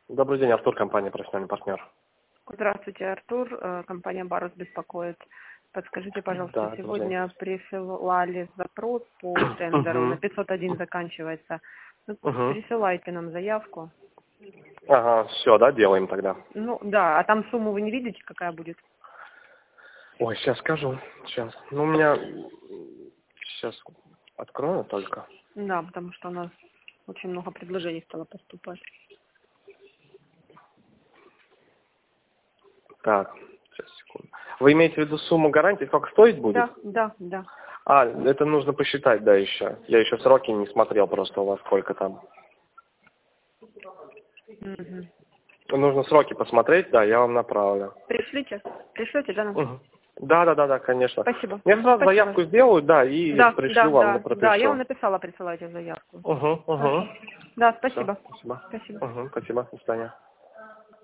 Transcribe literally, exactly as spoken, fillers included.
Добрый день, Артур, компания «Профессиональный партнер». Здравствуйте, Артур. Э, Компания «Барус» беспокоит. Подскажите, пожалуйста, Да, сегодня присылали запрос по тендеру, на Угу. пятьсот один заканчивается. Ну, Угу. присылайте нам заявку. Ага, все, да, делаем тогда. Ну, да, а там сумму вы не видите, какая будет? Ой, сейчас скажу, сейчас. Ну, у меня сейчас открою только. Да, потому что у нас очень много предложений стало поступать. Так, сейчас, секунду. Вы имеете в виду сумму гарантии, сколько стоить будет? Да, да, да. А, это нужно посчитать, да, еще. Я еще сроки не смотрел просто у вас, сколько там. Мгм. Нужно сроки посмотреть, да, я вам направлю. Пришлите, пришлете, да, нам? Угу. Да, да, да, да, конечно. Спасибо. Я сразу Спасибо. заявку сделаю, да, и Да, да, пришлю вам, да, да, я пропишу. вам написала, присылайте заявку. Угу, угу. Хорошо. Да, Все, спасибо. спасибо. Спасибо. Угу, спасибо, до свидания.